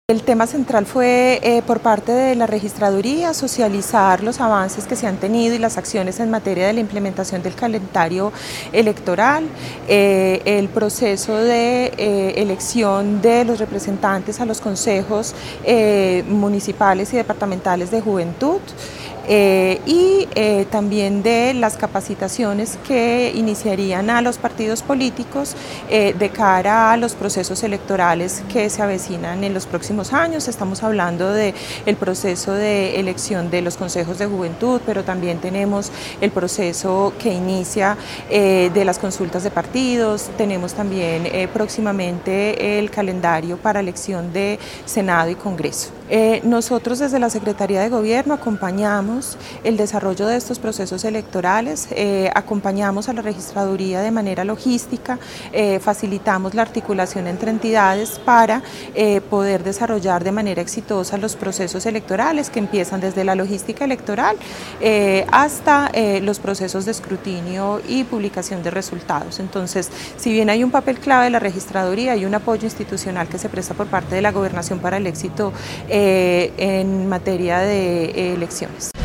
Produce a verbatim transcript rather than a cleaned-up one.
El tema central fue eh, por parte de la registraduría socializar los avances que se han tenido y las acciones en materia de la implementación del calendario electoral, eh, el proceso de eh, elección de los representantes a los consejos eh, municipales y departamentales de juventud. Eh, y eh, también de las capacitaciones que iniciarían a los partidos políticos eh, de cara a los procesos electorales que se avecinan en los próximos años. Estamos hablando del proceso de elección de los consejos de juventud, pero también tenemos el proceso que inicia eh, de las consultas de partidos, tenemos también eh, próximamente el calendario para elección de Senado y Congreso. Eh, nosotros desde la Secretaría de Gobierno acompañamos el desarrollo de estos procesos electorales, eh, acompañamos a la registraduría de manera logística, eh, facilitamos la articulación entre entidades para eh, poder desarrollar de manera exitosa los procesos electorales que empiezan desde la logística electoral eh, hasta eh, los procesos de escrutinio y publicación de resultados. Entonces, si bien hay un papel clave de la registraduría, hay un apoyo institucional que se presta por parte de la Gobernación para el éxito eh, en materia de eh, elecciones.